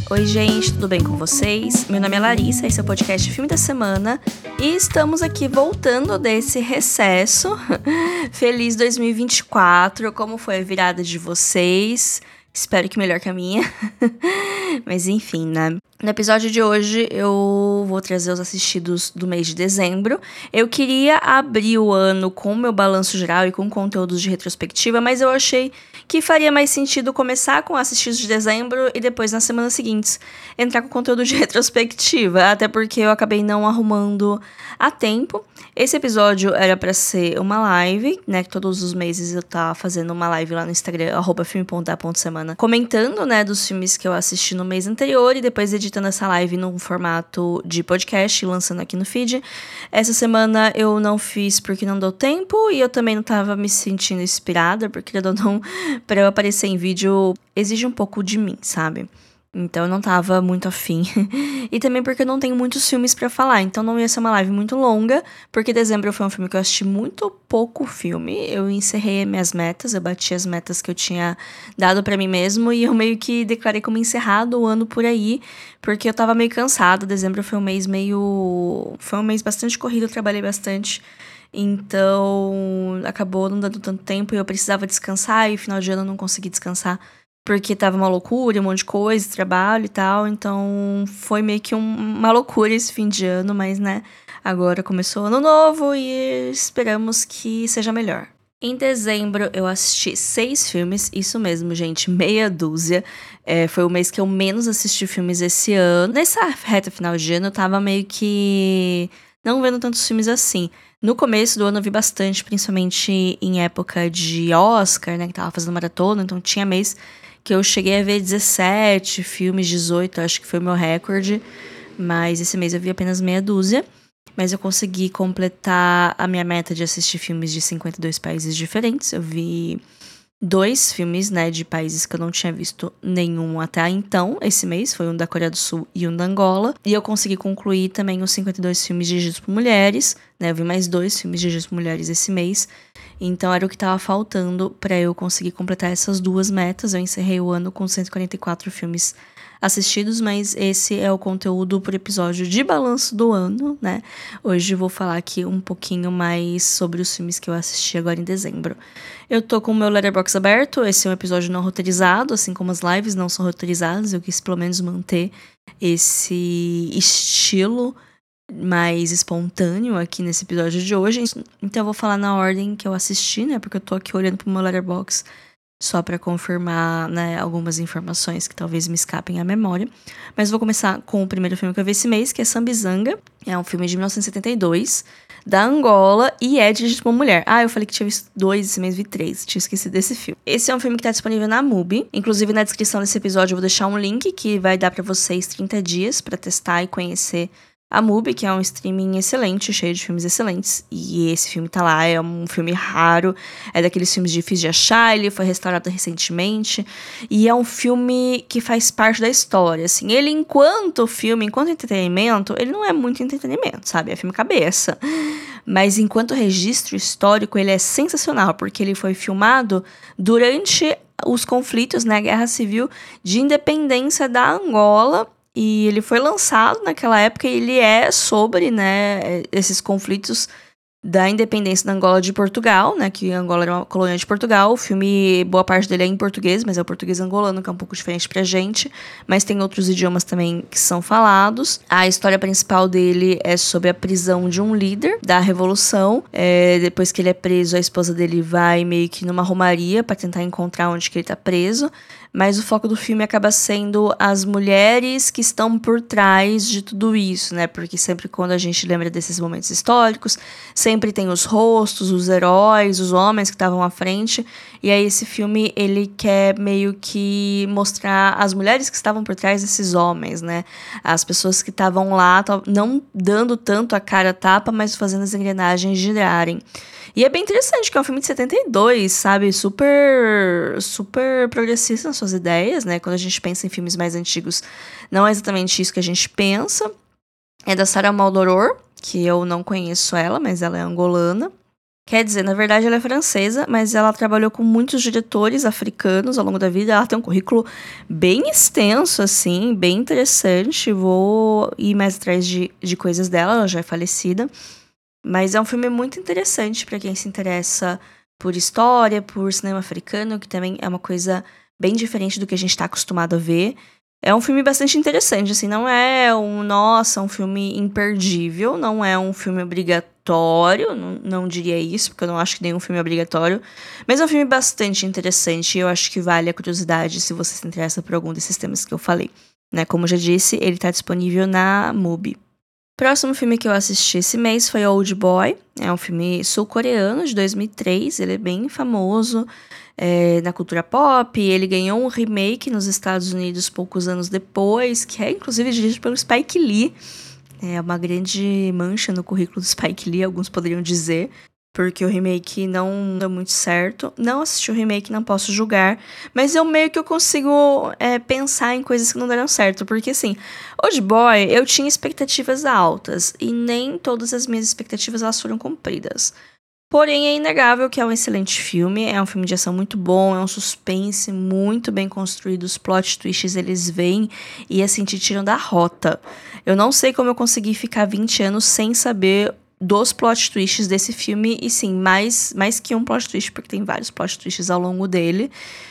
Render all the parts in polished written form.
Oi gente, tudo bem com vocês? Meu nome é Larissa, esse é o podcast Filme da Semana e estamos aqui voltando desse recesso. Feliz 2024, como foi a virada de vocês? Espero que melhor que a minha. Mas enfim, né? No episódio de hoje eu vou trazer os assistidos do mês de dezembro. Eu queria abrir o ano com o meu balanço geral e com conteúdos de retrospectiva, mas eu achei que faria mais sentido começar com assistidos de dezembro e depois, nas semanas seguintes, entrar com conteúdo de retrospectiva, até porque eu acabei não arrumando a tempo. Esse episódio era pra ser uma live, né, que todos os meses eu tava fazendo uma live lá no Instagram, @filme.da.semana, comentando, né, dos filmes que eu assisti no mês anterior e depois editando essa live num formato de podcast e lançando aqui no feed. Essa semana eu não fiz porque não deu tempo e eu também não tava me sentindo inspirada, porque pra eu aparecer em vídeo exige um pouco de mim, sabe? Então eu não tava muito afim. E também porque eu não tenho muitos filmes pra falar. Então não ia ser uma live muito longa. Porque dezembro foi um filme que eu assisti muito pouco filme. Eu encerrei minhas metas. Eu bati as metas que eu tinha dado pra mim mesmo. E eu meio que declarei como encerrado o ano por aí. Porque eu tava meio cansada. Dezembro foi um mês Foi um mês bastante corrido. Eu trabalhei bastante. Então acabou não dando tanto tempo. E eu precisava descansar. E final de ano eu não consegui descansar. Porque tava uma loucura, um monte de coisa, trabalho e tal. Então, foi meio que uma loucura esse fim de ano. Mas, né, agora começou ano novo e esperamos que seja melhor. Em dezembro, eu assisti 6 filmes. Isso mesmo, gente, meia dúzia. Foi o mês que eu menos assisti filmes esse ano. Nessa reta final de ano, eu tava meio que não vendo tantos filmes assim. No começo do ano eu vi bastante, principalmente em época de Oscar, né, que tava fazendo maratona. Então, tinha mês que eu cheguei a ver 17 filmes, 18, acho que foi o meu recorde. Mas esse mês eu vi apenas meia dúzia. Mas eu consegui completar a minha meta de assistir filmes de 52 países diferentes. Eu vi 2 filmes, né, de países que eu não tinha visto nenhum até então, esse mês. Foi um da Coreia do Sul e um da Angola. E eu consegui concluir também os 52 filmes dirigidos por mulheres, né. Eu vi mais 2 filmes dirigidos por mulheres esse mês. Então era o que tava faltando pra eu conseguir completar essas 2 metas. Eu encerrei o ano com 144 filmes assistidos, mas esse é o conteúdo por episódio de balanço do ano, né? Hoje eu vou falar aqui um pouquinho mais sobre os filmes que eu assisti agora em dezembro. Eu tô com o meu Letterboxd aberto, esse é um episódio não roteirizado, assim como as lives não são roteirizadas. Eu quis pelo menos manter esse estilo mais espontâneo aqui nesse episódio de hoje. Então eu vou falar na ordem que eu assisti, né? Porque eu tô aqui olhando pro meu Letterboxd só pra confirmar, né, algumas informações que talvez me escapem à memória. Mas vou começar com o primeiro filme que eu vi esse mês, que é Sambizanga. É um filme de 1972, da Angola, e é dirigido por uma mulher. Ah, eu falei que tinha visto 2, esse mês vi 3. Tinha esquecido desse filme. Esse é um filme que tá disponível na MUBI. Inclusive, na descrição desse episódio eu vou deixar um link que vai dar pra vocês 30 dias pra testar e conhecer a MUBI, que é um streaming excelente, cheio de filmes excelentes. E esse filme tá lá, é um filme raro. É daqueles filmes difíceis de achar, ele foi restaurado recentemente. E é um filme que faz parte da história, assim. Ele, enquanto filme, enquanto entretenimento, ele não é muito entretenimento, sabe? É filme cabeça. Mas enquanto registro histórico, ele é sensacional, porque ele foi filmado durante os conflitos, né? A Guerra Civil de Independência da Angola. E ele foi lançado naquela época e ele é sobre, né, esses conflitos da independência da Angola de Portugal, né, que Angola era uma colônia de Portugal. O filme, boa parte dele é em português, mas é o português angolano, que é um pouco diferente pra gente. Mas tem outros idiomas também que são falados. A história principal dele é sobre a prisão de um líder da revolução. Depois que ele é preso, a esposa dele vai meio que numa romaria pra tentar encontrar onde que ele tá preso. Mas o foco do filme acaba sendo as mulheres que estão por trás de tudo isso, né? Porque sempre quando a gente lembra desses momentos históricos, sempre tem os rostos, os heróis, os homens que estavam à frente. E aí esse filme, ele quer meio que mostrar as mulheres que estavam por trás desses homens, né? As pessoas que estavam lá, não dando tanto a cara a tapa, mas fazendo as engrenagens girarem. E é bem interessante, que é um filme de 72, sabe? Super, super progressista nas suas ideias, né? Quando a gente pensa em filmes mais antigos, não é exatamente isso que a gente pensa. É da Sarah Maldoror, que eu não conheço ela, mas ela é angolana. Quer dizer, na verdade ela é francesa, mas ela trabalhou com muitos diretores africanos ao longo da vida. Ela tem um currículo bem extenso, assim, bem interessante. Vou ir mais atrás de coisas dela, ela já é falecida. Mas é um filme muito interessante para quem se interessa por história, por cinema africano, que também é uma coisa bem diferente do que a gente tá acostumado a ver. É um filme bastante interessante, assim, não é um filme imperdível, não é um filme obrigatório, não diria isso, porque eu não acho que nenhum filme é obrigatório, mas é um filme bastante interessante e eu acho que vale a curiosidade se você se interessa por algum desses temas que eu falei, né? Como eu já disse, ele tá disponível na MUBI. Próximo filme que eu assisti esse mês foi Old Boy, é um filme sul-coreano de 2003, ele é bem famoso, na cultura pop. Ele ganhou um remake nos Estados Unidos poucos anos depois, que é inclusive dirigido pelo Spike Lee. É uma grande mancha no currículo do Spike Lee, alguns poderiam dizer, porque o remake não deu muito certo. Não assisti o remake, não posso julgar, mas eu meio que eu consigo pensar em coisas que não deram certo, porque assim, Old Boy, eu tinha expectativas altas, e nem todas as minhas expectativas elas foram cumpridas. Porém, é inegável que é um excelente filme, é um filme de ação muito bom, é um suspense muito bem construído, os plot twists eles vêm e assim te tiram da rota. Eu não sei como eu consegui ficar 20 anos sem saber dos plot twists desse filme, e sim, mais que um plot twist, porque tem vários plot twists ao longo dele,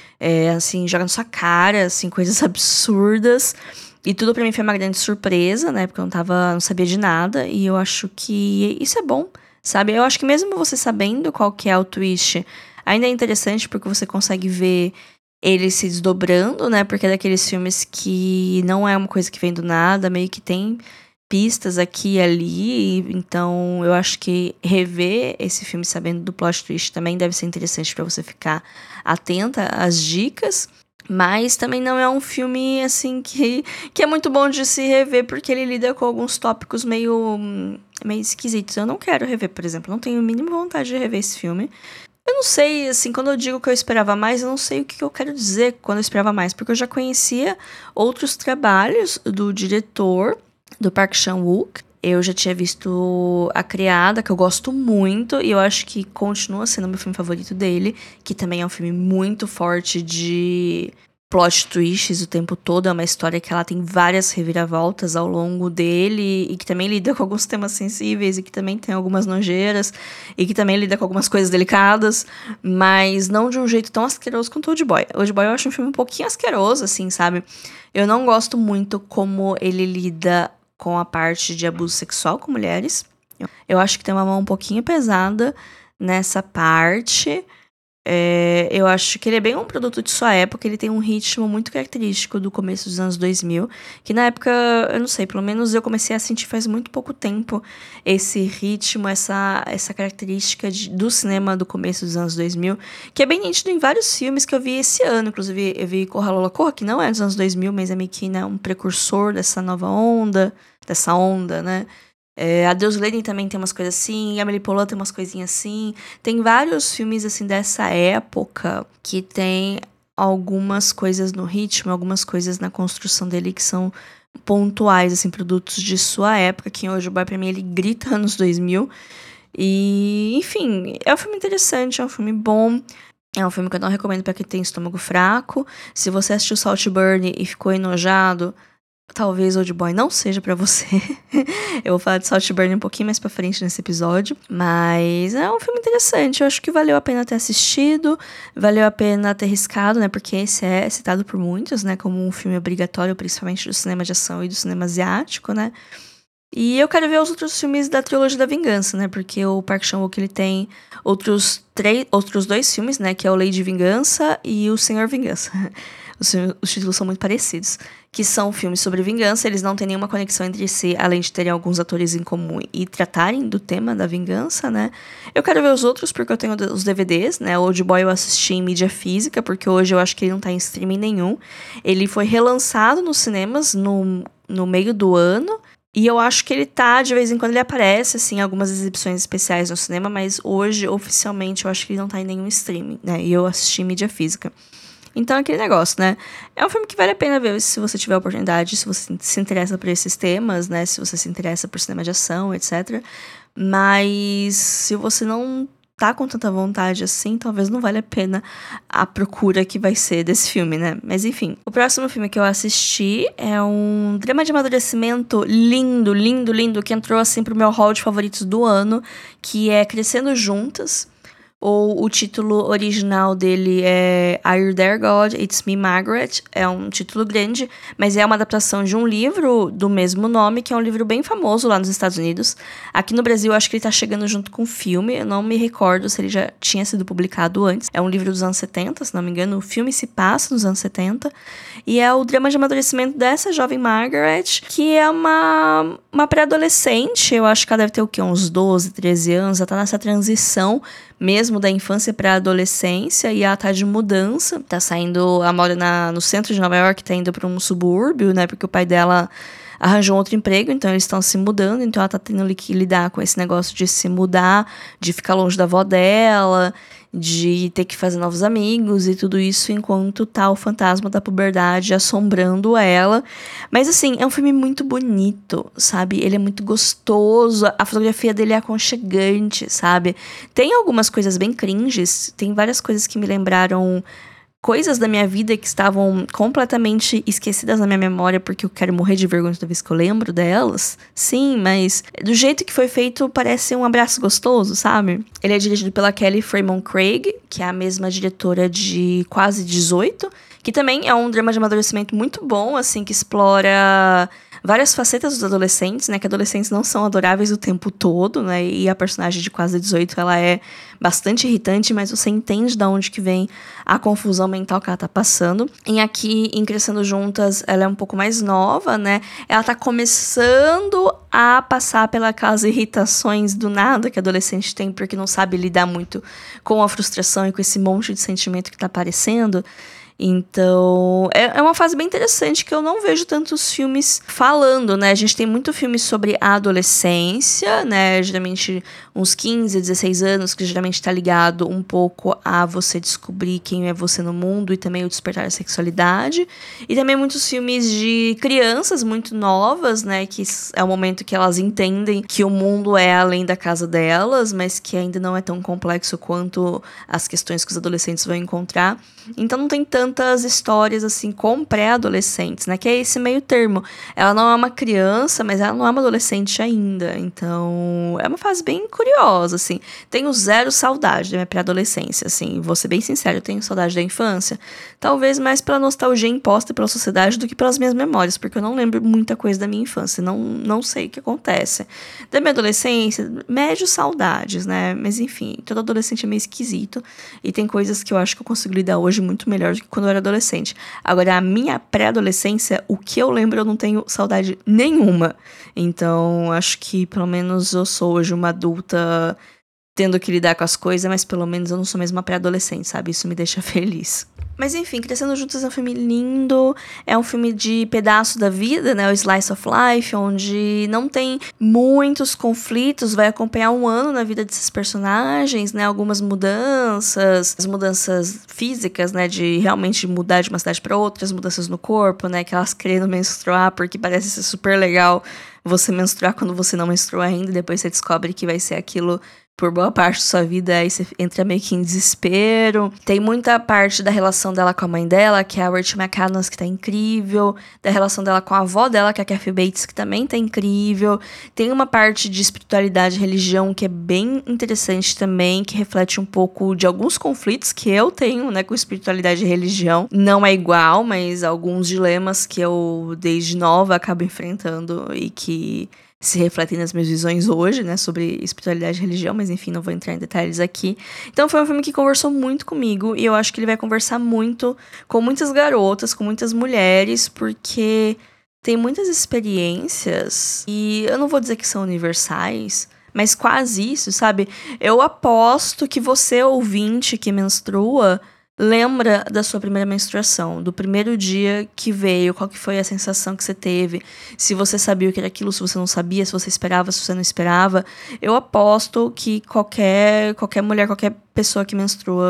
assim, joga na sua cara, assim, coisas absurdas. E tudo pra mim foi uma grande surpresa, né? Porque eu não sabia de nada. E eu acho que isso é bom, sabe? Eu acho que mesmo você sabendo qual que é o twist, ainda é interessante porque você consegue ver ele se desdobrando, né? Porque é daqueles filmes que não é uma coisa que vem do nada, meio que tem pistas aqui e ali. Então eu acho que rever esse filme sabendo do plot twist também deve ser interessante pra você ficar atenta às dicas. Mas também não é um filme, assim, que é muito bom de se rever, porque ele lida com alguns tópicos meio esquisitos. Eu não quero rever, por exemplo. Não tenho a mínima vontade de rever esse filme. Eu não sei, assim, quando eu digo que eu esperava mais, eu não sei o que eu quero dizer quando eu esperava mais. Porque eu já conhecia outros trabalhos do diretor, do Park Chan-wook. Eu já tinha visto A Criada, que eu gosto muito, e eu acho que continua sendo o meu filme favorito dele, que também é um filme muito forte de plot twists o tempo todo. É uma história que ela tem várias reviravoltas ao longo dele, e que também lida com alguns temas sensíveis, e que também tem algumas nojeiras, e que também lida com algumas coisas delicadas, mas não de um jeito tão asqueroso quanto Old Boy. Old Boy eu acho um filme um pouquinho asqueroso, assim, sabe? Eu não gosto muito como ele lida com a parte de abuso sexual com mulheres. Eu acho que tem uma mão um pouquinho pesada nessa parte. Eu acho que ele é bem um produto de sua época. Ele tem um ritmo muito característico do começo dos anos 2000. Que na época, eu não sei, pelo menos eu comecei a sentir faz muito pouco tempo esse ritmo, essa característica do cinema do começo dos anos 2000. Que é bem nítido em vários filmes que eu vi esse ano. Inclusive, eu vi Corra Lola Corra, que não é dos anos 2000, mas é meio que, né, um precursor dessa nova onda. Dessa onda, né? A Deus Lenin também tem umas coisas assim, Amélie Poulain tem umas coisinhas assim. Tem vários filmes, assim, dessa época que tem algumas coisas no ritmo, algumas coisas na construção dele que são pontuais, assim, produtos de sua época, que hoje o Boy, pra mim, ele grita anos 2000. E, enfim, é um filme interessante, é um filme bom. É um filme que eu não recomendo pra quem tem estômago fraco. Se você assistiu Saltburn e ficou enojado, talvez Old Boy não seja pra você. Eu vou falar de Saltburn um pouquinho mais pra frente nesse episódio. Mas é um filme interessante. Eu acho que valeu a pena ter assistido. Valeu a pena ter riscado, né? Porque esse é citado por muitos, né? Como um filme obrigatório, principalmente do cinema de ação e do cinema asiático, né? E eu quero ver os outros filmes da trilogia da Vingança, né? Porque o Park Chan-wook, ele tem outros 2 filmes, né? Que é o Lei de Vingança e o Senhor Vingança. Os títulos são muito parecidos. Que são filmes sobre vingança, eles não têm nenhuma conexão entre si, além de terem alguns atores em comum e tratarem do tema da vingança, né? Eu quero ver os outros porque eu tenho os DVDs, né? O Old Boy eu assisti em mídia física, porque hoje eu acho que ele não tá em streaming nenhum. Ele foi relançado nos cinemas no meio do ano. E eu acho que ele tá, de vez em quando ele aparece, assim, em algumas exibições especiais no cinema, mas hoje, oficialmente, eu acho que ele não tá em nenhum streaming, né? E eu assisti em mídia física. Então, aquele negócio, né? É um filme que vale a pena ver se você tiver oportunidade, se você se interessa por esses temas, né? Se você se interessa por cinema de ação, etc. Mas se você não tá com tanta vontade assim, talvez não valha a pena a procura que vai ser desse filme, né? Mas enfim, o próximo filme que eu assisti é um drama de amadurecimento lindo, lindo, lindo, que entrou assim pro meu hall de favoritos do ano, que é Crescendo Juntas. Ou o título original dele é Are You There, God? It's Me, Margaret. É um título grande, mas é uma adaptação de um livro do mesmo nome, que é um livro bem famoso lá nos Estados Unidos. Aqui no Brasil, eu acho que ele tá chegando junto com o filme. Eu não me recordo se ele já tinha sido publicado antes. É um livro dos anos 70, se não me engano. O filme se passa nos anos 70. E é o drama de amadurecimento dessa jovem Margaret, que é uma pré-adolescente. Eu acho que ela deve ter o quê? Uns 12, 13 anos. Ela tá nessa transição mesmo da infância para a adolescência, e ela tá de mudança, tá saindo, ela mora no centro de Nova York, tá indo para um subúrbio, né, porque o pai dela arranjou outro emprego, então eles estão se mudando, então ela tá tendo que lidar com esse negócio de se mudar, de ficar longe da avó dela, de ter que fazer novos amigos e tudo isso enquanto tá o fantasma da puberdade assombrando ela. Mas assim, é um filme muito bonito, sabe? Ele é muito gostoso, a fotografia dele é aconchegante, sabe? Tem algumas coisas bem cringes, tem várias coisas que me lembraram coisas da minha vida que estavam completamente esquecidas na minha memória porque eu quero morrer de vergonha toda vez que eu lembro delas. Sim, mas do jeito que foi feito, parece um abraço gostoso, sabe? Ele é dirigido pela Kelly Fremon Craig, que é a mesma diretora de Quase 18, que também é um drama de amadurecimento muito bom, assim, que explora várias facetas dos adolescentes, né? Que adolescentes não são adoráveis o tempo todo, né? E a personagem de Quase 18, ela é bastante irritante, mas você entende de onde que vem a confusão mental que ela tá passando. E aqui, em Crescendo Juntas, ela é um pouco mais nova, né? Ela tá começando a passar pelas irritações do nada que a adolescente tem, porque não sabe lidar muito com a frustração e com esse monte de sentimento que tá aparecendo. Então, é uma fase bem interessante que eu não vejo tantos filmes falando, né? A gente tem muito filme sobre a adolescência, né? Geralmente uns 15, 16 anos, que geralmente tá ligado um pouco a você descobrir quem é você no mundo e também o despertar da sexualidade. E também muitos filmes de crianças muito novas, né? Que é o momento que elas entendem que o mundo é além da casa delas, mas que ainda não é tão complexo quanto as questões que os adolescentes vão encontrar. Então não tem tantas histórias assim com pré-adolescentes, né? Que é esse meio termo. Ela não é uma criança, mas ela não é uma adolescente ainda. Então é uma fase bem curiosa, assim. Tenho zero saudade da minha pré-adolescência, assim. Vou ser bem sincero, eu tenho saudade da infância. Talvez mais pela nostalgia imposta pela sociedade do que pelas minhas memórias, porque eu não lembro muita coisa da minha infância. Não sei o que acontece. Da minha adolescência, médio saudades, né? Mas enfim, todo adolescente é meio esquisito. E tem coisas que eu acho que eu consigo lidar hoje muito melhor do que quando eu era adolescente. Agora, a minha pré-adolescência, o que eu lembro, eu não tenho saudade nenhuma. Então, acho que pelo menos eu sou hoje uma adulta tendo que lidar com as coisas, mas pelo menos eu não sou mais uma pré-adolescente, sabe? Isso me deixa feliz. Mas enfim, Crescendo Juntos é um filme lindo, é um filme de pedaço da vida, né, o Slice of Life, onde não tem muitos conflitos, vai acompanhar um ano na vida desses personagens, né, algumas mudanças, as mudanças físicas, né, de realmente mudar de uma cidade para outra, as mudanças no corpo, né, que elas querendo menstruar, porque parece ser super legal você menstruar quando você não menstruou ainda, e depois você descobre que vai ser aquilo por boa parte da sua vida, aí você entra meio que em desespero. Tem muita parte da relação dela com a mãe dela, que é a Rachel McAdams, que tá incrível. Da relação dela com a avó dela, que é a Kathy Bates, que também tá incrível. Tem uma parte de espiritualidade e religião que é bem interessante também, que reflete um pouco de alguns conflitos que eu tenho, né, com espiritualidade e religião. Não é igual, mas alguns dilemas que eu, desde nova, acabo enfrentando e que se refletem nas minhas visões hoje, né, sobre espiritualidade e religião, mas enfim, não vou entrar em detalhes aqui. Então foi um filme que conversou muito comigo, e eu acho que ele vai conversar muito com muitas garotas, com muitas mulheres, porque tem muitas experiências, e eu não vou dizer que são universais, mas quase isso, sabe? Eu aposto que você, ouvinte que menstrua, lembra da sua primeira menstruação, do primeiro dia que veio, qual que foi a sensação que você teve, se você sabia o que era aquilo, se você não sabia, se você esperava, se você não esperava. Eu aposto que qualquer mulher, qualquer pessoa que menstrua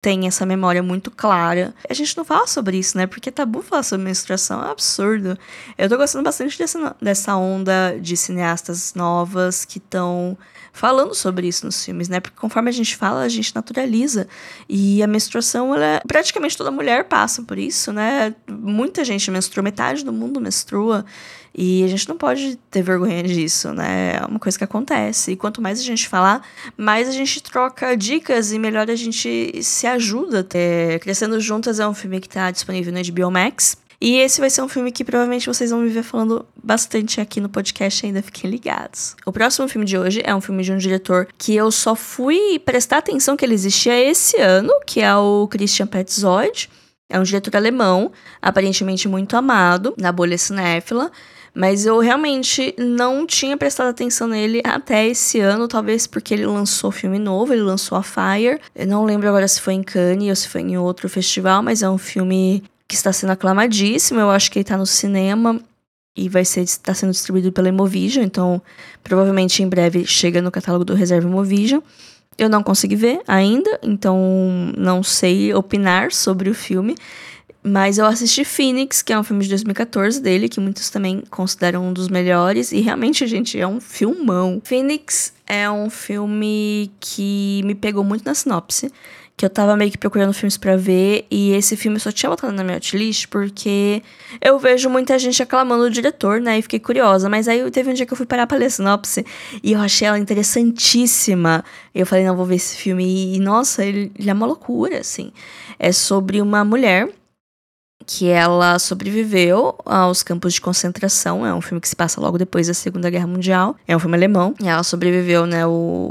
tem essa memória muito clara. A gente não fala sobre isso, né? Porque é tabu falar sobre menstruação, é um absurdo. Eu tô gostando bastante dessa onda de cineastas novas que estão falando sobre isso nos filmes, né? Porque conforme a gente fala, a gente naturaliza. E a menstruação, praticamente toda mulher passa por isso, né? Muita gente menstrua, metade do mundo menstrua. E a gente não pode ter vergonha disso, né? É uma coisa que acontece. E quanto mais a gente falar, mais a gente troca dicas e melhor a gente se ajuda. Crescendo Juntas é um filme que tá disponível no HBO Max. E esse vai ser um filme que provavelmente vocês vão me ver falando bastante aqui no podcast, ainda fiquem ligados. O próximo filme de hoje é um filme de um diretor que eu só fui prestar atenção que ele existia esse ano, que é o Christian Petzold. É um diretor alemão, aparentemente muito amado na bolha cinéfila. Mas eu realmente não tinha prestado atenção nele até esse ano, talvez porque ele lançou filme novo, ele lançou A Fire. Eu não lembro agora se foi em Cannes ou se foi em outro festival, mas é um filme que está sendo aclamadíssimo. Eu acho que ele tá no cinema e está sendo distribuído pela Imovision, então provavelmente em breve chega no catálogo do Reserva Imovision. Eu não consegui ver ainda, então não sei opinar sobre o filme. Mas eu assisti Phoenix, que é um filme de 2014 dele, que muitos também consideram um dos melhores. E realmente, gente, é um filmão. Phoenix é um filme que me pegou muito na sinopse. Que eu tava meio que procurando filmes pra ver. E esse filme eu só tinha botado na minha watchlist porque eu vejo muita gente aclamando o diretor, né? E fiquei curiosa. Mas aí teve um dia que eu fui parar pra ler a sinopse e eu achei ela interessantíssima. E eu falei, não, vou ver esse filme. E nossa, ele é uma loucura, assim. É sobre uma mulher que ela sobreviveu aos campos de concentração. É um filme que se passa logo depois da Segunda Guerra Mundial. É um filme alemão. E ela sobreviveu, né,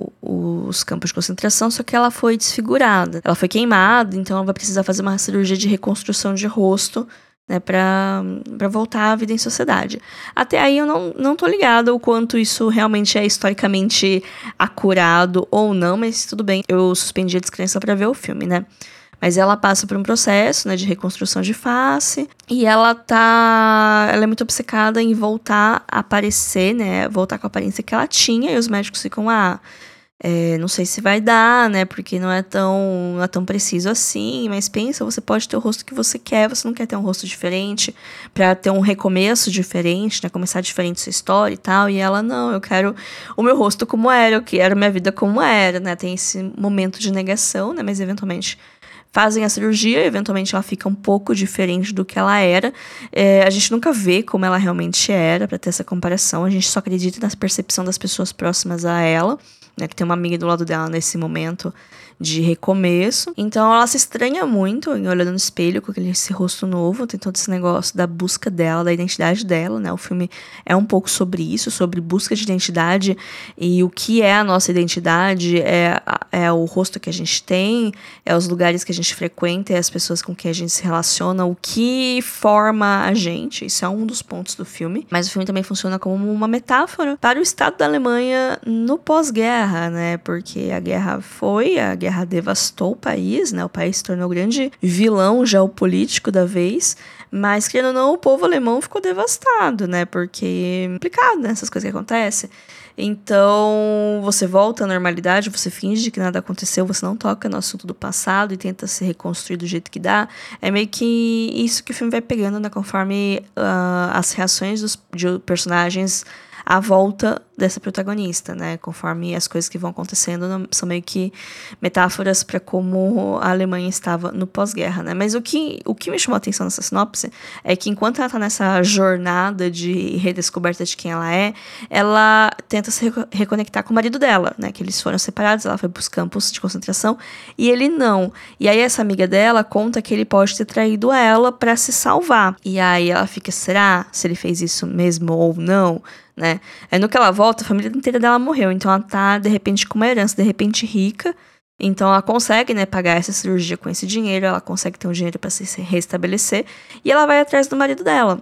os campos de concentração, só que ela foi desfigurada. Ela foi queimada, então ela vai precisar fazer uma cirurgia de reconstrução de rosto, né, pra voltar à vida em sociedade. Até aí eu não tô ligada o quanto isso realmente é historicamente acurado ou não, mas tudo bem. Eu suspendi a descrença pra ver o filme, né. Mas ela passa por um processo, né, de reconstrução de face. E ela é muito obcecada em voltar a aparecer, né? Voltar com a aparência que ela tinha. E os médicos ficam, não sei se vai dar, né? Porque não é tão preciso assim. Mas pensa, você pode ter o rosto que você quer. Você não quer ter um rosto diferente pra ter um recomeço diferente, né? Começar diferente sua história e tal. E ela, não, eu quero o meu rosto como era. Eu quero minha vida como era, né? Tem esse momento de negação, né? Mas eventualmente fazem a cirurgia, eventualmente ela fica um pouco diferente do que ela era. A gente nunca vê como ela realmente era, pra ter essa comparação. A gente só acredita na percepção das pessoas próximas a ela, né, que tem uma amiga do lado dela nesse momento de recomeço. Então ela se estranha muito em olhando no espelho com esse rosto novo. Tem todo esse negócio da busca dela, da identidade dela, né? O filme é um pouco sobre isso, sobre busca de identidade e o que é a nossa identidade, é o rosto que a gente tem, é os lugares que a gente frequenta, é as pessoas com quem a gente se relaciona, o que forma a gente. Isso é um dos pontos do filme. Mas o filme também funciona como uma metáfora para o estado da Alemanha no pós-guerra, né? Porque a guerra devastou o país, né? O país se tornou o grande vilão geopolítico da vez. Mas, querendo ou não, o povo alemão ficou devastado, né? Porque é complicado, né? Essas coisas que acontecem. Então, você volta à normalidade, você finge que nada aconteceu, você não toca no assunto do passado e tenta se reconstruir do jeito que dá. É meio que isso que o filme vai pegando, né? Conforme as reações de personagens à volta dessa protagonista, né? Conforme as coisas que vão acontecendo são meio que metáforas para como a Alemanha estava no pós-guerra, né? Mas o que me chamou a atenção nessa sinopse é que enquanto ela tá nessa jornada de redescoberta de quem ela tenta se reconectar com o marido dela, né? Que eles foram separados, ela foi pros campos de concentração e ele não. E aí essa amiga dela conta que ele pode ter traído ela para se salvar. E aí ela fica, será se ele fez isso mesmo ou não? Né? Aí no que ela volta, a família inteira dela morreu. Então ela tá, de repente, com uma herança, de repente, rica. Então ela consegue, né, pagar essa cirurgia com esse dinheiro. Ela consegue ter um dinheiro pra se restabelecer. E ela vai atrás do marido dela.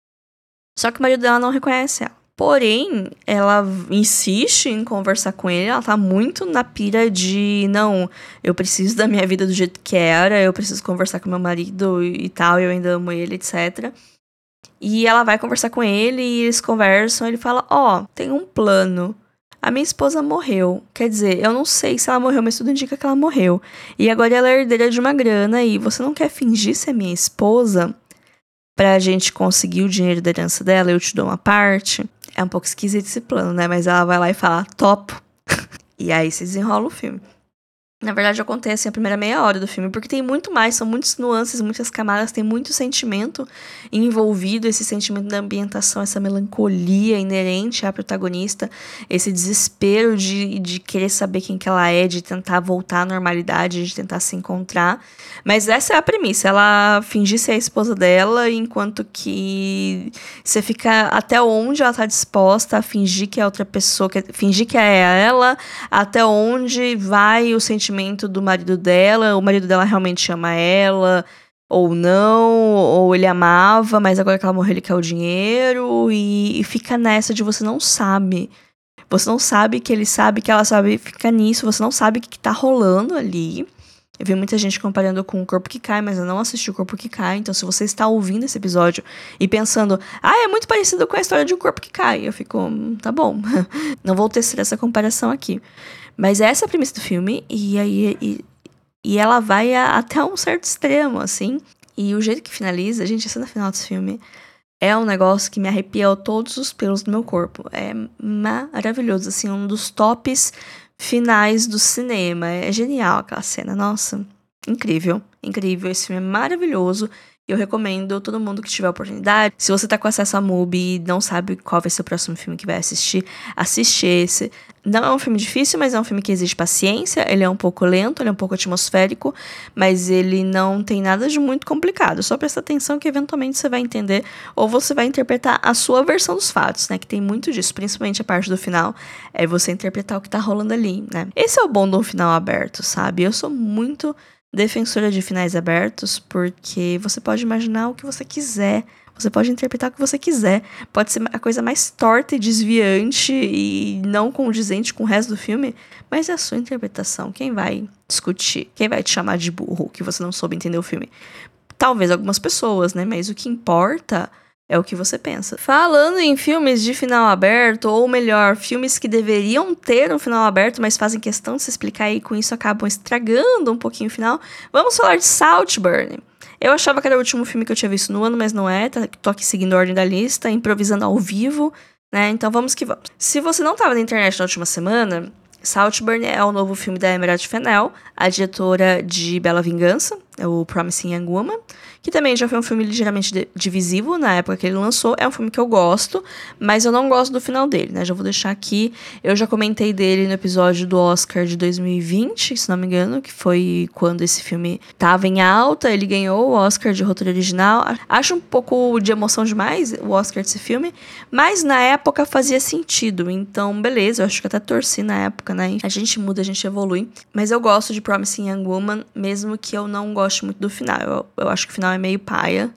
Só que o marido dela não reconhece ela. Porém, ela insiste em conversar com ele. Ela tá muito na pira de, não, eu preciso da minha vida do jeito que era. Eu preciso conversar com meu marido e tal. Eu ainda amo ele, etc. E ela vai conversar com ele e eles conversam. Ele fala, tem um plano. a minha esposa morreu. Quer dizer, eu não sei se ela morreu, mas tudo indica que ela morreu. E agora ela é herdeira de uma grana e você não quer fingir ser minha esposa pra gente conseguir o dinheiro da herança dela, eu te dou uma parte. É um pouco esquisito esse plano, né? Mas ela vai lá e fala, topo. E aí se desenrola o filme. Na verdade, acontece a primeira meia hora do filme, porque tem muito mais, são muitas nuances, muitas camadas, tem muito sentimento envolvido, esse sentimento da ambientação, essa melancolia inerente à protagonista, esse desespero de querer saber quem que ela é, de tentar voltar à normalidade, de tentar se encontrar. Mas essa é a premissa, ela fingir ser a esposa dela, enquanto que você fica até onde ela tá disposta a fingir que é outra pessoa, fingir que é ela, até onde vai o sentimento do marido dela, o marido dela realmente ama ela, ou não, ou ele amava, mas agora que ela morreu ele quer o dinheiro, e fica nessa de você não sabe. Você não sabe que ele sabe, que ela sabe, fica nisso, você não sabe o que tá rolando ali. Eu vi muita gente comparando com O Corpo que Cai, mas eu não assisti O Corpo que Cai, então se você está ouvindo esse episódio e pensando, é muito parecido com a história de O Corpo que Cai, eu fico, tá bom, não vou tecer essa comparação aqui. Mas essa é a premissa do filme, e ela vai até um certo extremo, assim. E o jeito que finaliza, gente, a cena final desse filme é um negócio que me arrepia todos os pelos do meu corpo. É maravilhoso, assim, um dos tops finais do cinema. É genial aquela cena, nossa, incrível, incrível. Esse filme é maravilhoso. Eu recomendo todo mundo que tiver oportunidade. Se você tá com acesso a Mubi e não sabe qual vai ser o próximo filme que vai assistir, assiste esse. Não é um filme difícil, mas é um filme que exige paciência. Ele é um pouco lento, ele é um pouco atmosférico, mas ele não tem nada de muito complicado. Só presta atenção que eventualmente você vai entender ou você vai interpretar a sua versão dos fatos, né? Que tem muito disso, principalmente a parte do final, é você interpretar o que tá rolando ali, né? Esse é o bom de um final aberto, sabe? Eu sou muito defensora de finais abertos, porque você pode imaginar o que você quiser, você pode interpretar o que você quiser, pode ser a coisa mais torta e desviante e não condizente com o resto do filme, mas é a sua interpretação. Quem vai discutir? Quem vai te chamar de burro que você não soube entender o filme? Talvez algumas pessoas, né? Mas o que importa é o que você pensa. Falando em filmes de final aberto, ou melhor, filmes que deveriam ter um final aberto, mas fazem questão de se explicar e com isso acabam estragando um pouquinho o final, vamos falar de Saltburn. Eu achava que era o último filme que eu tinha visto no ano, mas não é. Tô aqui seguindo a ordem da lista, improvisando ao vivo, né? Então vamos que vamos. Se você não estava na internet na última semana, Saltburn é o novo filme da Emerald Fennell, a diretora de Bela Vingança, o Promising Young Woman, que também já foi um filme ligeiramente divisivo na época que ele lançou. É um filme que eu gosto, mas eu não gosto do final dele, né? Já vou deixar aqui. Eu já comentei dele no episódio do Oscar de 2020, se não me engano, que foi quando esse filme tava em alta. Ele ganhou o Oscar de roteiro original. Acho um pouco de emoção demais o Oscar desse filme, mas na época fazia sentido. Então, beleza, eu acho que até torci na época, né? A gente muda, a gente evolui. Mas eu gosto de Promising Young Woman, mesmo que eu não goste muito do final. Eu acho que o final é meio paia.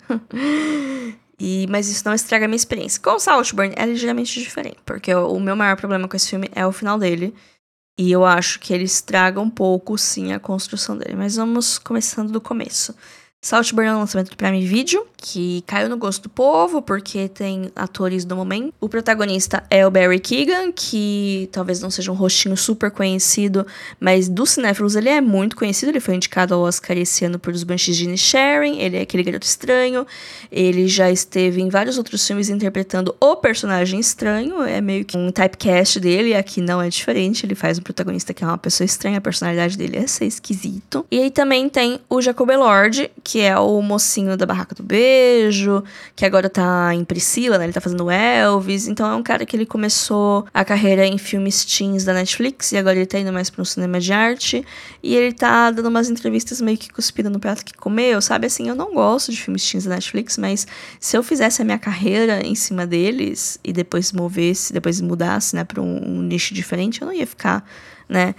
Mas isso não estraga a minha experiência. Com o Saltburn é ligeiramente diferente, porque o meu maior problema com esse filme é o final dele. E eu acho que ele estraga um pouco, sim, a construção dele. Mas vamos começando do começo. Saltburn é um lançamento do Prime Video, que caiu no gosto do povo, porque tem atores do momento. O protagonista é o Barry Keoghan, que talvez não seja um rostinho super conhecido, mas dos cinéfilos ele é muito conhecido. Ele foi indicado ao Oscar esse ano por Os Banshees de Inisherin. Ele é aquele garoto estranho. Ele já esteve em vários outros filmes interpretando o personagem estranho. É meio que um typecast dele, aqui não é diferente. Ele faz um protagonista que é uma pessoa estranha, a personalidade dele é ser esquisito. E aí também tem o Jacob Elord, que é o mocinho da Barraca do Beijo, que agora tá em Priscila, né? Ele tá fazendo Elvis. Então é um cara que ele começou a carreira em filmes teens da Netflix e agora ele tá indo mais pra um cinema de arte. E ele tá dando umas entrevistas meio que cuspindo no prato que comeu, sabe? Assim, eu não gosto de filmes teens da Netflix, mas se eu fizesse a minha carreira em cima deles e depois mudasse, né, pra um nicho diferente, eu não ia ficar, né,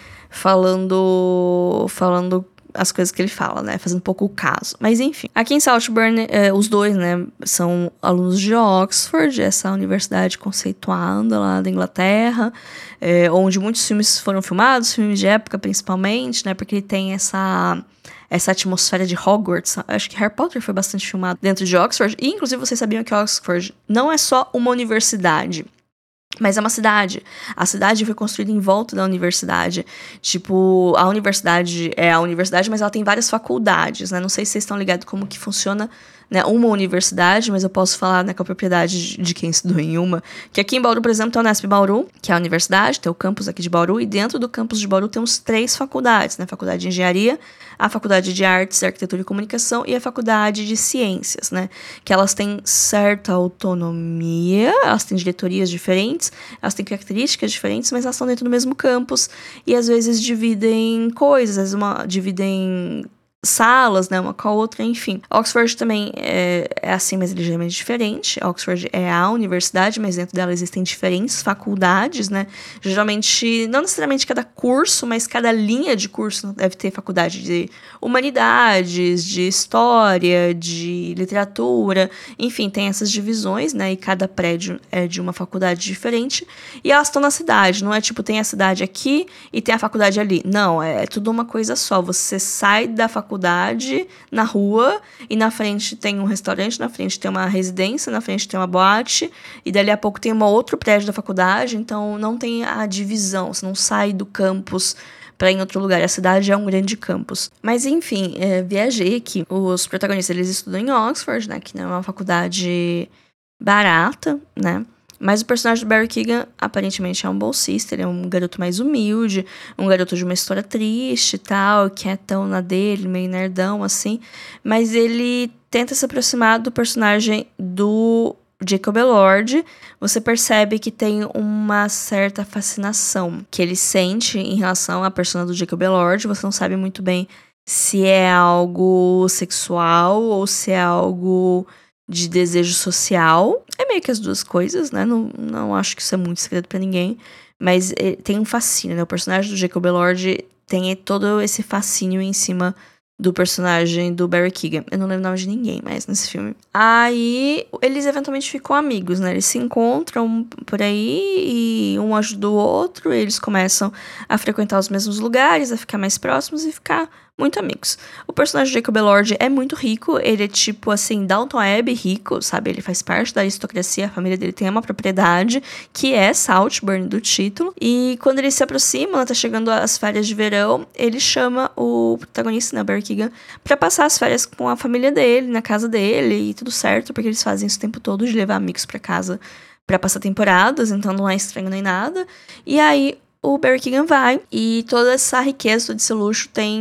falando as coisas que ele fala, né? Fazendo um pouco o caso. Mas enfim. Aqui em Saltburn, os dois, né? São alunos de Oxford, essa universidade conceituada lá da Inglaterra, onde muitos filmes foram filmados, filmes de época principalmente, né? Porque ele tem essa atmosfera de Hogwarts. Acho que Harry Potter foi bastante filmado dentro de Oxford. E, inclusive, vocês sabiam que Oxford não é só uma universidade, Mas é uma cidade. A cidade foi construída em volta da universidade. Tipo, a universidade é a universidade, mas ela tem várias faculdades, né? Não sei se vocês estão ligados como que funciona, né, uma universidade, mas eu posso falar, né, com a propriedade de quem estudou em uma. Que aqui em Bauru, por exemplo, tem o Unesp Bauru, que é a universidade, tem o campus aqui de Bauru, e dentro do campus de Bauru tem uns 3 faculdades, né? A Faculdade de Engenharia, a Faculdade de Artes, Arquitetura e Comunicação e a Faculdade de Ciências, né? Que elas têm certa autonomia, elas têm diretorias diferentes, elas têm características diferentes, mas elas estão dentro do mesmo campus e às vezes dividem coisas, às vezes dividem salas, né, uma com a outra, enfim. Oxford também é assim, mas ligeiramente diferente. Oxford é a universidade, mas dentro dela existem diferentes faculdades, né? Geralmente, não necessariamente cada curso, mas cada linha de curso deve ter faculdade de humanidades, de história, de literatura, enfim, tem essas divisões, né? E cada prédio é de uma faculdade diferente. E elas estão na cidade, não é tipo, tem a cidade aqui e tem a faculdade ali. Não, é tudo uma coisa só. Você sai da faculdade na rua e na frente tem um restaurante, na frente tem uma residência, na frente tem uma boate e dali a pouco tem um outro prédio da faculdade, então não tem a divisão, você não sai do campus para ir em outro lugar, a cidade é um grande campus. Mas enfim, viajei aqui. Os protagonistas, eles estudam em Oxford, né, que não é uma faculdade barata, né? Mas o personagem do Barry Keoghan, aparentemente, é um bolsista. Ele é um garoto mais humilde, um garoto de uma história triste e tal, quietão na dele, meio nerdão, assim. Mas ele tenta se aproximar do personagem do Jacob Elord. Você percebe que tem uma certa fascinação que ele sente em relação à persona do Jacob Elord. Você não sabe muito bem se é algo sexual ou se é algo de desejo social. É meio que as duas coisas, né? Não acho que isso é muito segredo pra ninguém. Mas tem um fascínio, né? O personagem do Jacob Elord tem todo esse fascínio em cima do personagem do Barry Keoghan. Eu não lembro o nome de ninguém mais nesse filme. Aí, eles eventualmente ficam amigos, né? Eles se encontram por aí e um ajuda o outro. E eles começam a frequentar os mesmos lugares, a ficar mais próximos e ficar muito amigos. O personagem de Jacob Elord é muito rico, ele é tipo assim, Downton Abbey rico, sabe? Ele faz parte da aristocracia, a família dele tem uma propriedade, que é Saltburn, do título. E quando eles se aproximam, tá chegando as férias de verão, ele chama o protagonista, né, Barry Keoghan, pra passar as férias com a família dele, na casa dele, e tudo certo, porque eles fazem isso o tempo todo, de levar amigos pra casa pra passar temporadas, então não é estranho nem nada. E aí, o Barry Keoghan vai, e toda essa riqueza, todo esse luxo tem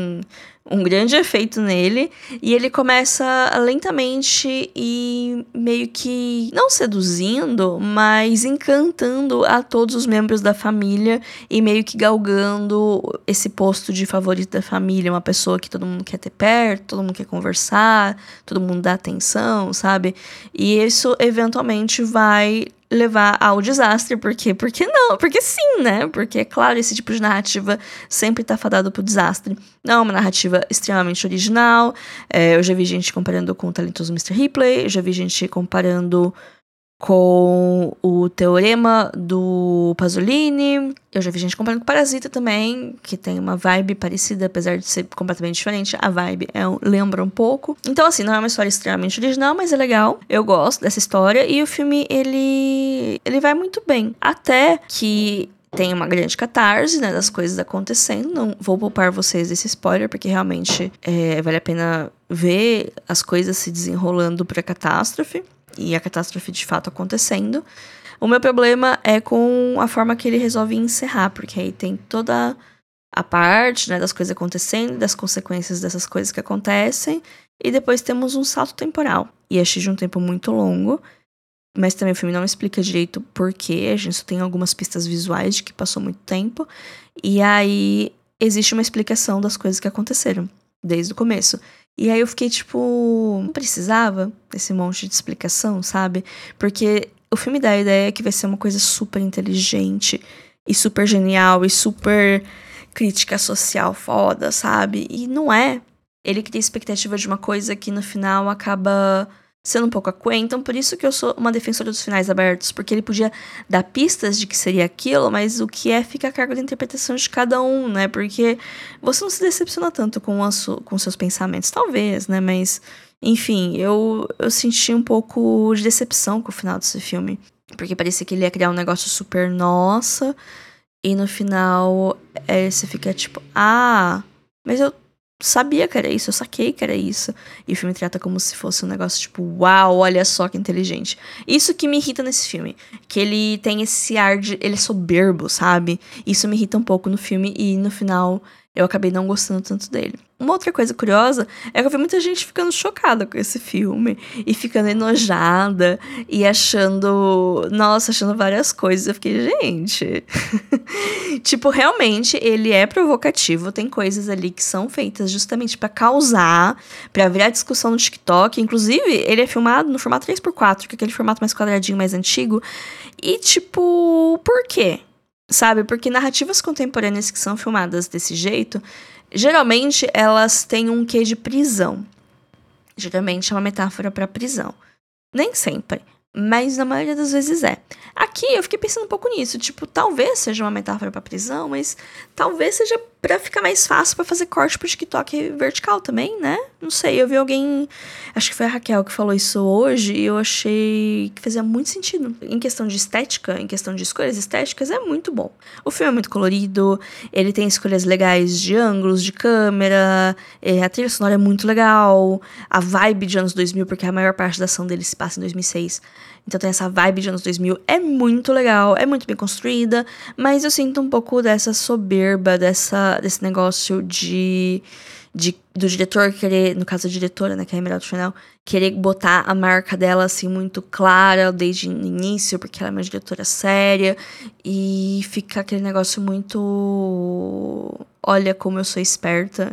um grande efeito nele, e ele começa lentamente e meio que, não seduzindo, mas encantando a todos os membros da família e meio que galgando esse posto de favorito da família, uma pessoa que todo mundo quer ter perto, todo mundo quer conversar, todo mundo dá atenção, sabe? E isso eventualmente vai levar ao desastre, porque não? Porque sim, né? Porque, é claro, esse tipo de narrativa sempre tá fadado pro desastre. Não é uma narrativa extremamente original. Eu já vi gente comparando com o talentoso Mr. Ripley, eu já vi gente comparando com o Teorema do Pasolini, eu já vi gente comparando com Parasita também, que tem uma vibe parecida, apesar de ser completamente diferente, a vibe lembra um pouco. Então, assim, não é uma história extremamente original, mas é legal, eu gosto dessa história, e o filme, ele vai muito bem, até que tem uma grande catarse, né, das coisas acontecendo. Não vou poupar vocês desse spoiler, porque realmente vale a pena ver as coisas se desenrolando pra catástrofe, e a catástrofe de fato acontecendo. O meu problema é com a forma que ele resolve encerrar, porque aí tem toda a parte, né, das coisas acontecendo, das consequências dessas coisas que acontecem, e depois temos um salto temporal. E achei de um tempo muito longo, mas também o filme não explica direito por quê, a gente só tem algumas pistas visuais de que passou muito tempo, e aí existe uma explicação das coisas que aconteceram, desde o começo. E aí eu fiquei tipo, não precisava desse monte de explicação, sabe? Porque o filme dá a ideia que vai ser uma coisa super inteligente e super genial e super crítica social foda, sabe? E não é. Ele cria expectativa de uma coisa que no final acaba sendo um pouco aquém. Então por isso que eu sou uma defensora dos finais abertos, porque ele podia dar pistas de que seria aquilo, mas o que fica a cargo da interpretação de cada um, né? Porque você não se decepciona tanto com seus pensamentos, talvez, né? Mas, enfim, eu senti um pouco de decepção com o final desse filme. Porque parecia que ele ia criar um negócio super nossa. E no final, você fica tipo, mas eu sabia que era isso, eu saquei que era isso. E o filme trata como se fosse um negócio tipo, uau, olha só que inteligente. Isso que me irrita nesse filme. Que ele tem esse ar de... Ele é soberbo, sabe? Isso me irrita um pouco no filme. E no final, eu acabei não gostando tanto dele. Uma outra coisa curiosa é que eu vi muita gente ficando chocada com esse filme. E ficando enojada. E achando... Nossa, achando várias coisas. Eu fiquei, gente... Tipo, realmente, ele é provocativo. Tem coisas ali que são feitas justamente pra causar, pra virar discussão no TikTok. Inclusive, ele é filmado no formato 3x4, que é aquele formato mais quadradinho, mais antigo. E, tipo, por quê? Sabe? Porque narrativas contemporâneas que são filmadas desse jeito, geralmente elas têm um quê de prisão. Geralmente é uma metáfora pra prisão. Nem sempre, mas na maioria das vezes é. Aqui eu fiquei pensando um pouco nisso, tipo, talvez seja uma metáfora pra prisão, mas talvez seja pra ficar mais fácil pra fazer corte pro TikTok vertical também, né? Não sei, eu vi alguém, acho que foi a Raquel que falou isso hoje, e eu achei que fazia muito sentido. Em questão de estética, em questão de escolhas estéticas, é muito bom. O filme é muito colorido, ele tem escolhas legais de ângulos, de câmera, a trilha sonora é muito legal, a vibe de anos 2000, porque a maior parte da ação dele se passa em 2006. Então tem essa vibe de anos 2000, é muito legal, é muito bem construída, mas eu sinto um pouco dessa soberba, desse negócio do diretor querer, no caso a diretora, né, que é a Emerald Fennell, querer botar a marca dela, assim, muito clara desde o início, porque ela é uma diretora séria, e fica aquele negócio muito... Olha como eu sou esperta.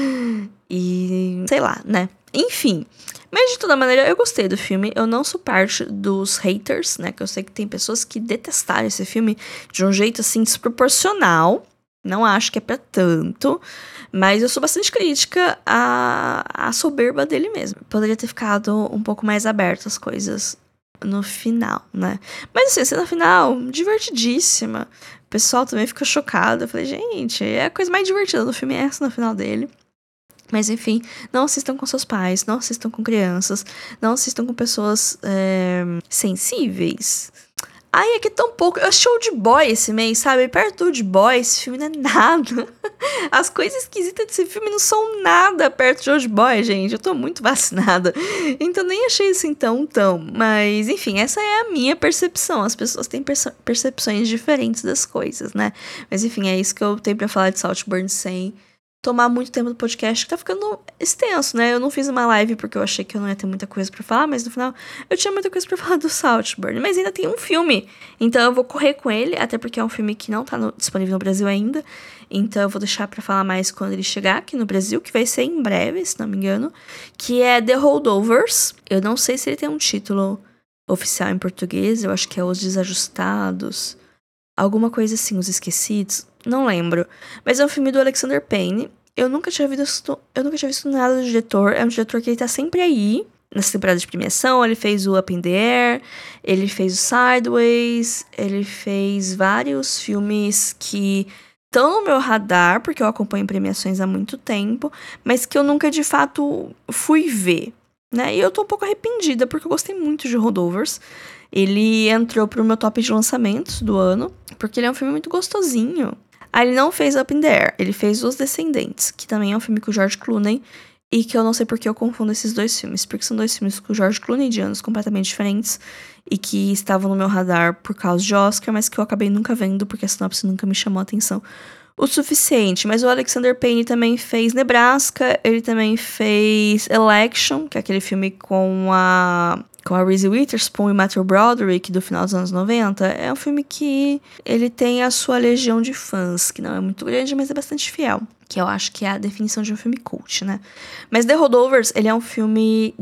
E... sei lá, né? Enfim... Mas, de toda maneira, eu gostei do filme. Eu não sou parte dos haters, né? Que eu sei que tem pessoas que detestaram esse filme de um jeito, assim, desproporcional. Não acho que é pra tanto. Mas eu sou bastante crítica à soberba dele mesmo. Poderia ter ficado um pouco mais aberto as coisas no final, né? Mas, assim, a cena final, divertidíssima. O pessoal também ficou chocado. Eu falei, gente, a coisa mais divertida do filme é essa no final dele. Mas enfim, não assistam com seus pais, não assistam com crianças, não assistam com pessoas sensíveis. Ai, é que tão pouco. Eu achei Old Boy esse mês, sabe? Perto do Old Boy, esse filme não é nada. As coisas esquisitas desse filme não são nada perto de Old Boy, gente. Eu tô muito vacinada. Então nem achei assim tão. Mas, enfim, essa é a minha percepção. As pessoas têm percepções diferentes das coisas, né? Mas, enfim, é isso que eu tenho pra falar de Saltburn sem tomar muito tempo do podcast, que tá ficando extenso, né? Eu não fiz uma live porque eu achei que eu não ia ter muita coisa pra falar, mas no final eu tinha muita coisa pra falar do Saltburn. Mas ainda tem um filme, então eu vou correr com ele, até porque é um filme que não tá disponível no Brasil ainda. Então eu vou deixar pra falar mais quando ele chegar aqui no Brasil, que vai ser em breve, se não me engano, que é The Holdovers. Eu não sei se ele tem um título oficial em português, eu acho que é Os Desajustados. Alguma coisa assim, Os Esquecidos. Não lembro. Mas é um filme do Alexander Payne. Eu nunca tinha visto nada do diretor. É um diretor que ele tá sempre aí. Nessa temporada de premiação, ele fez o Up in the Air. Ele fez o Sideways. Ele fez vários filmes que estão no meu radar, porque eu acompanho premiações há muito tempo. Mas que eu nunca, de fato, fui ver. Né? E eu tô um pouco arrependida, porque eu gostei muito de Holdovers. Ele entrou pro meu top de lançamentos do ano, porque ele é um filme muito gostosinho. Ele não fez Up in the Air, ele fez Os Descendentes, que também é um filme com o George Clooney, e que eu não sei porque eu confundo esses dois filmes, porque são dois filmes com o George Clooney de anos completamente diferentes, e que estavam no meu radar por causa de Oscar, mas que eu acabei nunca vendo, porque a sinopse nunca me chamou a atenção o suficiente. Mas o Alexander Payne também fez Nebraska, ele também fez Election, que é aquele filme com a Reese Witherspoon e Matthew Broderick do final dos anos 90. É um filme que ele tem a sua legião de fãs, que não é muito grande, mas é bastante fiel. Que eu acho que é a definição de um filme cult, né? Mas The Holdovers, ele é um filme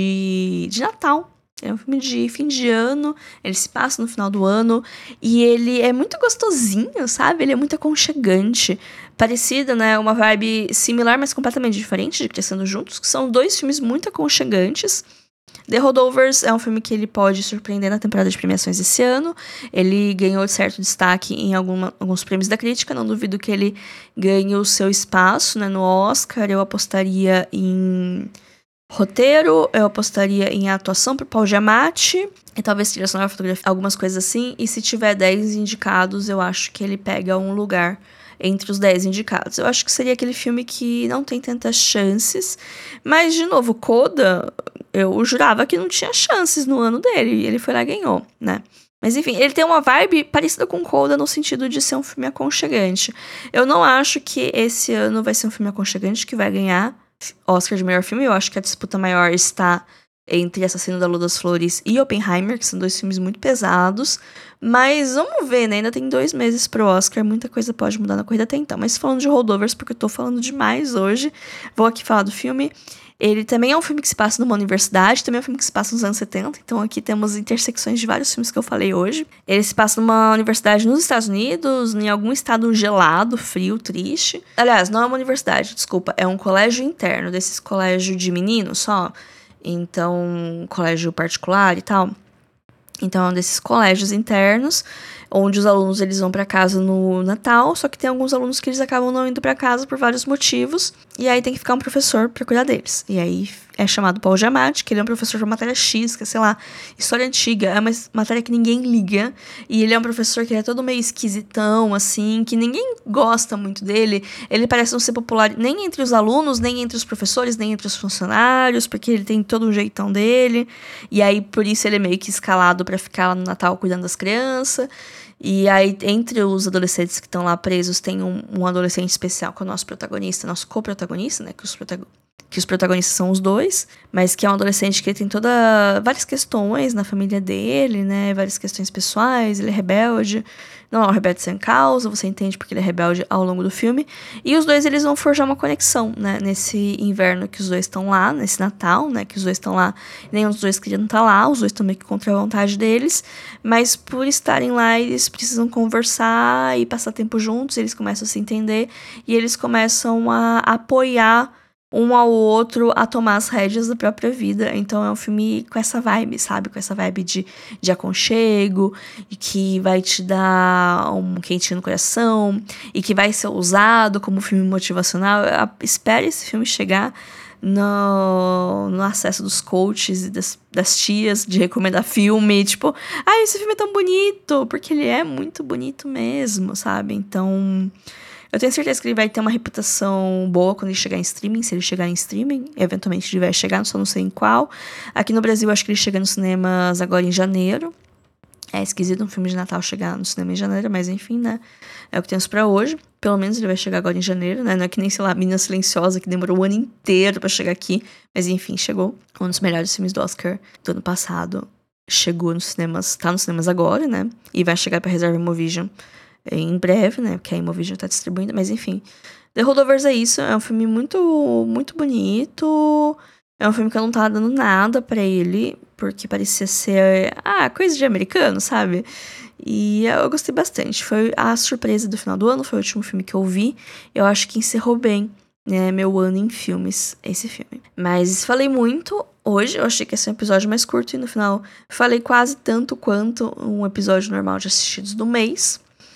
de Natal. É um filme de fim de ano, ele se passa no final do ano, e ele é muito gostosinho, sabe? Ele é muito aconchegante. Parecido, né? Uma vibe similar, mas completamente diferente de Crescendo Juntos, que são dois filmes muito aconchegantes. The Holdovers é um filme que ele pode surpreender na temporada de premiações esse ano. Ele ganhou certo destaque em alguns prêmios da crítica. Não duvido que ele ganhe o seu espaço, né, no Oscar. Eu apostaria em Roteiro, eu apostaria em atuação pro Paul Giamatti. E talvez trilha sonora, fotografia, algumas coisas assim. E se tiver 10 indicados, eu acho que ele pega um lugar entre os 10 indicados. Eu acho que seria aquele filme que não tem tantas chances. Mas, de novo, Coda, eu jurava que não tinha chances no ano dele. E ele foi lá e ganhou, né? Mas enfim, ele tem uma vibe parecida com Coda no sentido de ser um filme aconchegante. Eu não acho que esse ano vai ser um filme aconchegante que vai ganhar Oscar de melhor filme. Eu acho que a disputa maior está entre Assassino da Lua das Flores e Oppenheimer, que são 2 filmes muito pesados. Mas vamos ver, né? Ainda tem 2 meses pro Oscar, muita coisa pode mudar na corrida até então. Mas falando de holdovers, porque eu tô falando demais hoje, vou aqui falar do filme. Ele também é um filme que se passa numa universidade, também é um filme que se passa nos anos 70, então aqui temos intersecções de vários filmes que eu falei hoje. Ele se passa numa universidade nos Estados Unidos, em algum estado gelado, frio, triste. Aliás, não é uma universidade, desculpa, é um colégio interno, desses colégios de meninos só. Então, colégio particular e tal. Então, é um desses colégios internos, onde os alunos eles vão para casa no Natal, só que tem alguns alunos que eles acabam não indo para casa por vários motivos, e aí tem que ficar um professor para cuidar deles. E aí é chamado Paul Giamatti, que ele é um professor de uma matéria X, que é, sei lá, história antiga, é uma matéria que ninguém liga, e ele é um professor que ele é todo meio esquisitão, assim, que ninguém gosta muito dele. Ele parece não ser popular nem entre os alunos, nem entre os professores, nem entre os funcionários, porque ele tem todo um jeitão dele, e aí por isso ele é meio que escalado para ficar lá no Natal cuidando das crianças. E aí, entre os adolescentes que estão lá presos, tem um adolescente especial, que é o nosso protagonista, nosso co-protagonista, né? Que os protagonistas são os 2, mas que é um adolescente que tem várias questões na família dele, né? Várias questões pessoais, ele é rebelde. Não é um rebelde sem causa, você entende porque ele é rebelde ao longo do filme. E os 2, eles vão forjar uma conexão, né? Nesse inverno que os 2 estão lá, nesse Natal, né? Que os 2 estão lá, nenhum dos 2 queriam estar lá, os 2 estão meio que contra a vontade deles. Mas por estarem lá, eles precisam conversar e passar tempo juntos, eles começam a se entender e eles começam a apoiar um ao outro a tomar as rédeas da própria vida. Então é um filme com essa vibe, sabe? Com essa vibe de aconchego, e que vai te dar um quentinho no coração, e que vai ser usado como filme motivacional. Espere esse filme chegar no acesso dos coaches e das tias de recomendar filme, tipo, esse filme é tão bonito, porque ele é muito bonito mesmo, sabe? Então, eu tenho certeza que ele vai ter uma reputação boa quando ele chegar em streaming, se ele chegar em streaming. Eventualmente ele vai chegar, só não sei em qual. Aqui no Brasil, acho que ele chega nos cinemas agora em janeiro. É esquisito um filme de Natal chegar no cinema em janeiro, mas enfim, né? É o que temos pra hoje. Pelo menos ele vai chegar agora em janeiro, né? Não é que nem, sei lá, Menina Silenciosa, que demorou o ano inteiro pra chegar aqui. Mas enfim, chegou. Um dos melhores filmes do Oscar do ano passado. Chegou nos cinemas, tá nos cinemas agora, né? E vai chegar pra reserva Imovision em breve, né? Porque a Imovision tá distribuindo, mas enfim. The Holdovers é isso, é um filme muito, muito bonito. É um filme que eu não tava dando nada pra ele, porque parecia ser, coisa de americano, sabe? E eu gostei bastante. Foi a surpresa do final do ano, foi o último filme que eu vi. Eu acho que encerrou bem, né, meu ano em filmes, esse filme. Mas falei muito hoje, eu achei que ia ser um episódio mais curto, e no final falei quase tanto quanto um episódio normal de assistidos do mês.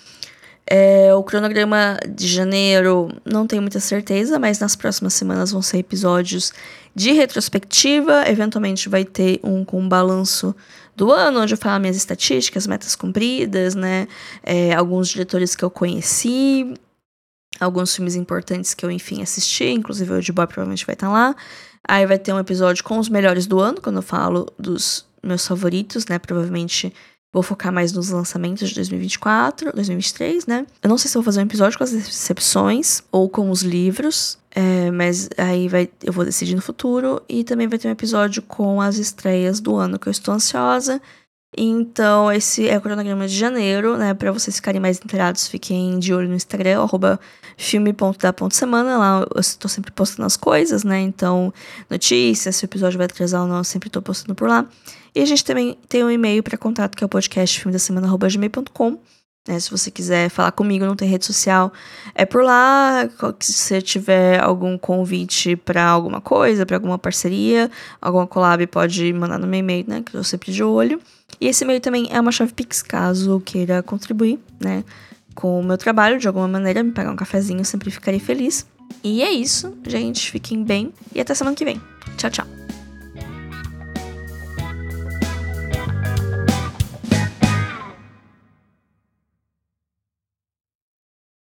O cronograma de janeiro não tenho muita certeza, mas nas próximas semanas vão ser episódios de retrospectiva. Eventualmente vai ter um com um balanço do ano, onde eu falo minhas estatísticas, metas cumpridas, né? Alguns diretores que eu conheci, alguns filmes importantes que eu, enfim, assisti, inclusive o de Boy provavelmente vai estar lá. Aí vai ter um episódio com os melhores do ano, quando eu falo dos meus favoritos, né? Provavelmente vou focar mais nos lançamentos de 2024, 2023, né? Eu não sei se eu vou fazer um episódio com as decepções ou com os livros, mas aí eu vou decidir no futuro. E também vai ter um episódio com as estreias do ano, que eu estou ansiosa. Então, esse é o cronograma de janeiro, né? Pra vocês ficarem mais inteirados, fiquem de olho no Instagram, @filme.da.semana. Lá eu estou sempre postando as coisas, né? Então, notícias, se o episódio vai atrasar ou não, eu sempre estou postando por lá. E a gente também tem um e-mail para contato, que é o podcast filmedassemana@gmail.com. Se você quiser falar comigo, não tem rede social, é por lá. Se você tiver algum convite para alguma coisa, para alguma parceria, alguma collab, pode mandar no meu e-mail, né? Que eu tô sempre de olho. E esse e-mail também é uma chave Pix, caso queira contribuir, né, com o meu trabalho de alguma maneira, me pagar um cafezinho, eu sempre ficarei feliz. E é isso, gente. Fiquem bem e até semana que vem. Tchau, tchau.